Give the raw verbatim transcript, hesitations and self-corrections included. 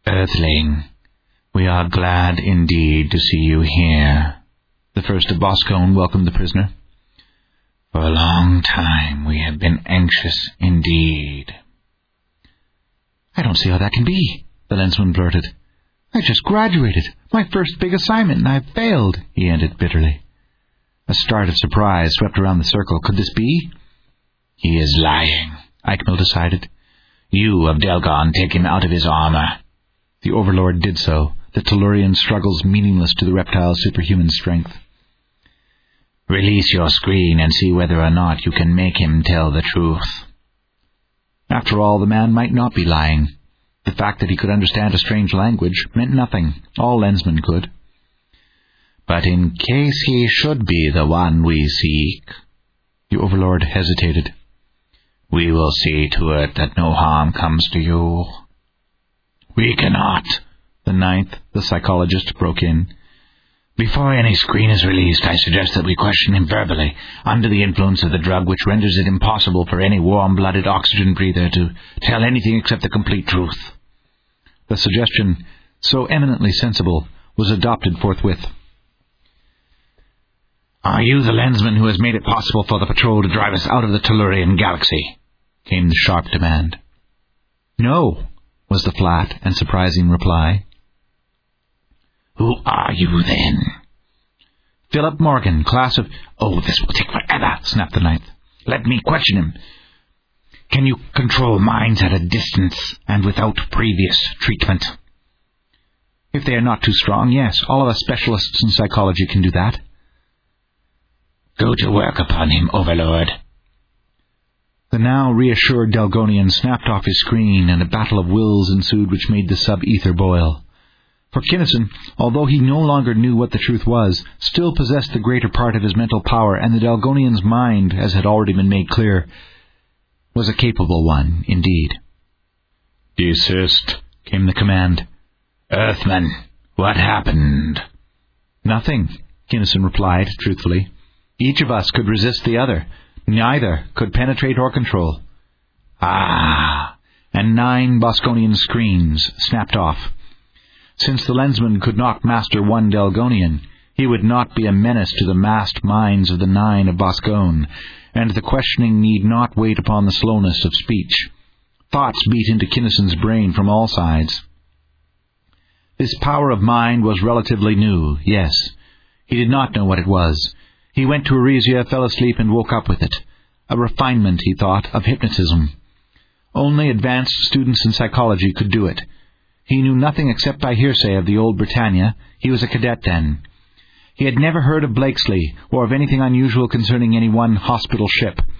Earthling, we are glad indeed to see you here. The first of Boscone welcomed the prisoner. For a long time we have been anxious indeed. I don't see how that can be, the lensman blurted. I just graduated, my first big assignment, and I've failed, he ended bitterly. A start of surprise swept around the circle. Could this be? He is lying, Eichmel decided. You of Delgon take him out of his armor. The Overlord did so, the Tellurian struggles meaningless to the reptile's superhuman strength. Release your screen and see whether or not you can make him tell the truth. After all, the man might not be lying. The fact that he could understand a strange language meant nothing. All lensmen could. But in case he should be the one we seek, the Overlord hesitated. We will see to it that no harm comes to you. We cannot, the ninth, the psychologist, broke in. Before any screen is released, I suggest that we question him verbally, under the influence of the drug which renders it impossible for any warm-blooded oxygen breather to tell anything except the complete truth. The suggestion, so eminently sensible, was adopted forthwith. Are you the lensman who has made it possible for the patrol to drive us out of the Tellurian galaxy? Came the sharp demand. No, was the flat and surprising reply. Who are you, then? Philip Morgan, class of... Oh, this will take forever, snapped the ninth. Let me question him. Can you control minds at a distance and without previous treatment? If they are not too strong, yes. All of us specialists in psychology can do that. Go to work upon him, Overlord. The now reassured Delgonian snapped off his screen, and a battle of wills ensued which made the sub-ether boil. For Kinnison, although he no longer knew what the truth was, still possessed the greater part of his mental power, and the Delgonian's mind, as had already been made clear, was a capable one, indeed. Desist, came the command. Earthman, what happened? Nothing, Kinnison replied, truthfully. Each of us could resist the other. Neither could penetrate or control. Ah! And nine Bosconian screens snapped off. Since the lensman could not master one Delgonian, he would not be a menace to the massed minds of the nine of Boscone, and the questioning need not wait upon the slowness of speech. Thoughts beat into Kinnison's brain from all sides. This power of mind was relatively new, yes. He did not know what it was. He went to Arisia, fell asleep, and woke up with it. A refinement, he thought, of hypnotism. Only advanced students in psychology could do it. He knew nothing except by hearsay of the old Britannia. He was a cadet then. He had never heard of Blakesley, or of anything unusual concerning any one hospital ship.